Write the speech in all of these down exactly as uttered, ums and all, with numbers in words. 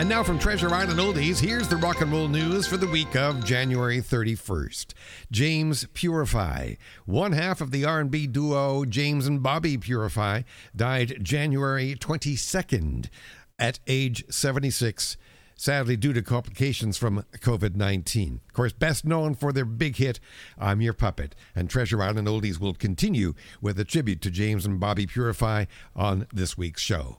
And now from Treasure Island Oldies, here's the rock and roll news for the week of January thirty-first. James Purify, one half of the R and B duo James and Bobby Purify, died January twenty-second at age seventy-six, sadly due to complications from covid nineteen. Of course, best known for their big hit, I'm Your Puppet. And Treasure Island Oldies will continue with a tribute to James and Bobby Purify on this week's show.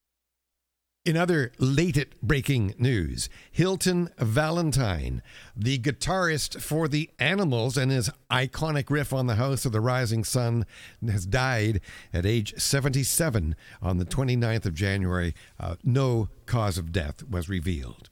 In other late-breaking news, Hilton Valentine, the guitarist for the Animals and his iconic riff on the House of the Rising Sun, has died at age seventy-seven on the twenty-ninth of January. Uh, no cause of death was revealed.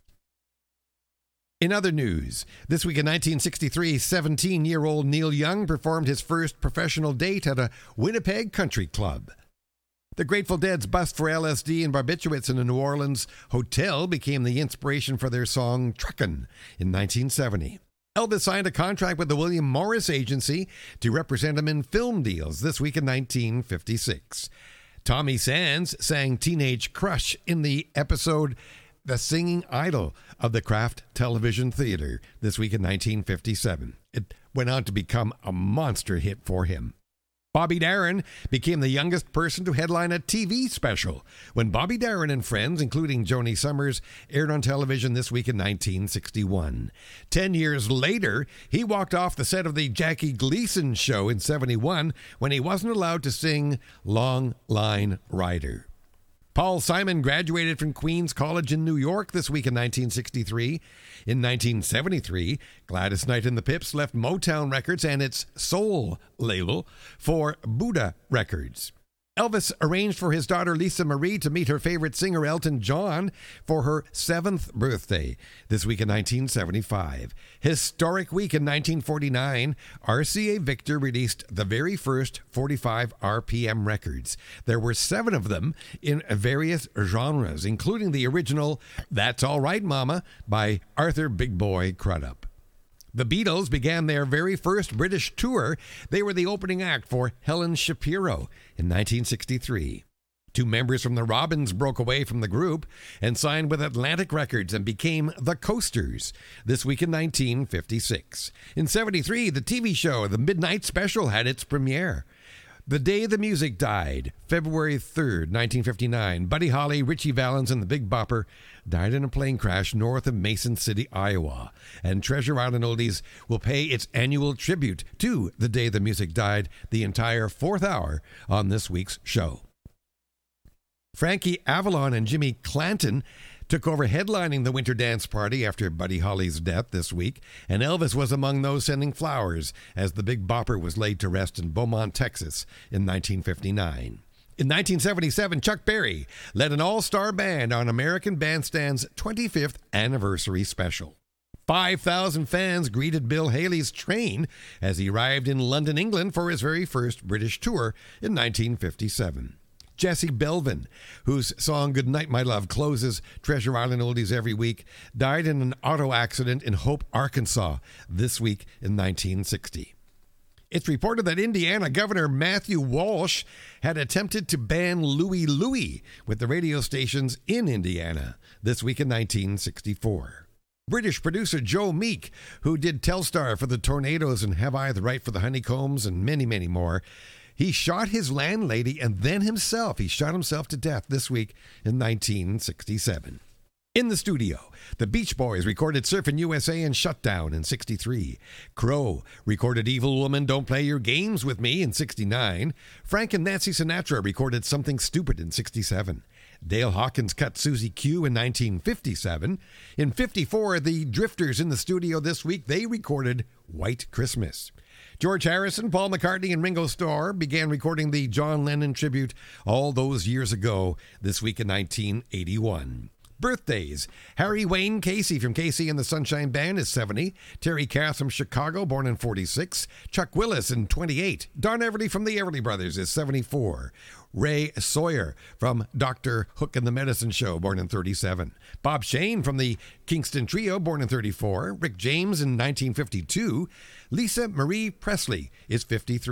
In other news, this week in nineteen sixty-three, seventeen-year-old Neil Young performed his first professional date at a Winnipeg country club. The Grateful Dead's bust for L S D and barbiturates in a New Orleans hotel became the inspiration for their song Truckin' in nineteen seventy. Elvis signed a contract with the William Morris Agency to represent him in film deals this week in nineteen fifty-six. Tommy Sands sang Teenage Crush in the episode The Singing Idol of the Kraft Television Theater this week in nineteen fifty-seven. It went on to become a monster hit for him. Bobby Darin became the youngest person to headline a T V special when Bobby Darin and Friends, including Joni Summers, aired on television this week in nineteen sixty-one. Ten years later, he walked off the set of the Jackie Gleason show in seventy-one when he wasn't allowed to sing Long Line Rider. Paul Simon graduated from Queens College in New York this week in nineteen sixty-three. In nineteen seventy-three, Gladys Knight and the Pips left Motown Records and its soul label for Buddha Records. Elvis arranged for his daughter Lisa Marie to meet her favorite singer Elton John for her seventh birthday this week in nineteen seventy-five. Historic week in nineteen forty-nine, R C A Victor released the very first forty-five R P M records. There were seven of them in various genres, including the original That's All Right Mama by Arthur Big Boy Crudup. The Beatles began their very first British tour. They were the opening act for Helen Shapiro in nineteen sixty-three. Two members from the Robins broke away from the group and signed with Atlantic Records and became the Coasters this week in nineteen fifty-six. In seventy-three, the T V show The Midnight Special had its premiere. The day the music died, February third, nineteen fifty-nine, Buddy Holly, Richie Valens, and the Big Bopper died in a plane crash north of Mason City, Iowa. And Treasure Island Oldies will pay its annual tribute to the day the music died the entire fourth hour on this week's show. Frankie Avalon and Jimmy Clanton took over headlining the Winter Dance Party after Buddy Holly's death this week, and Elvis was among those sending flowers as the Big Bopper was laid to rest in Beaumont, Texas in nineteen fifty-nine. In nineteen seventy-seven, Chuck Berry led an all-star band on American Bandstand's twenty-fifth anniversary special. five thousand fans greeted Bill Haley's train as he arrived in London, England for his very first British tour in nineteen fifty-seven. Jesse Belvin, whose song Goodnight My Love closes Treasure Island Oldies every week, died in an auto accident in Hope, Arkansas this week in nineteen sixty. It's reported that Indiana Governor Matthew Walsh had attempted to ban Louie Louie with the radio stations in Indiana this week in nineteen sixty-four. British producer Joe Meek, who did Telstar for the Tornadoes and Have I the Right for the Honeycombs and many, many more, he shot his landlady and then himself. He shot himself to death this week in nineteen sixty-seven. In the studio, the Beach Boys recorded Surfin' U S A and Shutdown in sixty-three. Crow recorded Evil Woman, Don't Play Your Games With Me in sixty-nine. Frank and Nancy Sinatra recorded Something Stupid in sixty-seven. Dale Hawkins cut Susie Q in nineteen fifty-seven. In fifty-four, the Drifters in the studio this week, they recorded White Christmas. George Harrison, Paul McCartney, and Ringo Starr began recording the John Lennon tribute all those years ago this week in nineteen eighty-one. Birthdays. Harry Wayne Casey from Casey and the Sunshine Band is seventy. Terry Kath from Chicago, born in forty-six. Chuck Willis in twenty-eight. Don Everly from the Everly Brothers is seventy-four. Ray Sawyer from Doctor Hook and the Medicine Show, born in thirty-seven. Bob Shane from the Kingston Trio, born in thirty-four. Rick James in nineteen fifty-two. Lisa Marie Presley is fifty-three.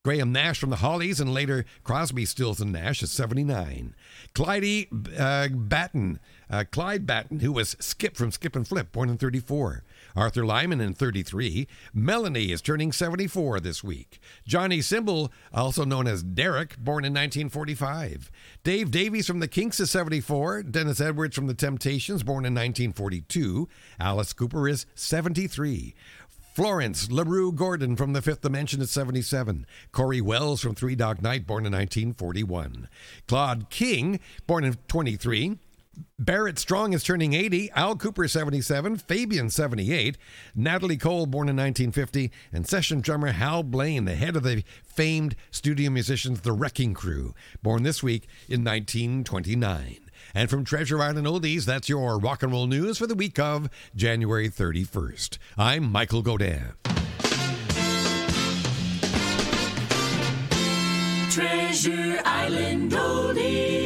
Graham Nash from the Hollies, and later Crosby, Stills, and Nash is seventy-nine. Clyde uh, Batten, uh, Clyde Batten, who was Skip from Skip and Flip, born in thirty-four. Arthur Lyman in thirty-three. Melanie is turning seventy-four this week. Johnny Symbol, also known as Derek, born in nineteen forty-five. Dave Davies from the Kinks is seventy-four. Dennis Edwards from the Temptations, born in nineteen forty-two. Alice Cooper is seventy-three. Florence LaRue Gordon from The Fifth Dimension is seventy-seven. Corey Wells from Three Dog Night, born in nineteen forty-one. Claude King, born in twenty-three. Barrett Strong is turning eighty. Al Cooper, seventy-seven. Fabian, seventy-eight. Natalie Cole, born in nineteen fifty. And session drummer Hal Blaine, the head of the famed studio musicians The Wrecking Crew, born this week in nineteen twenty-nine. And from Treasure Island Oldies, that's your rock and roll news for the week of January thirty-first. I'm Michael Godin. Treasure Island Oldies.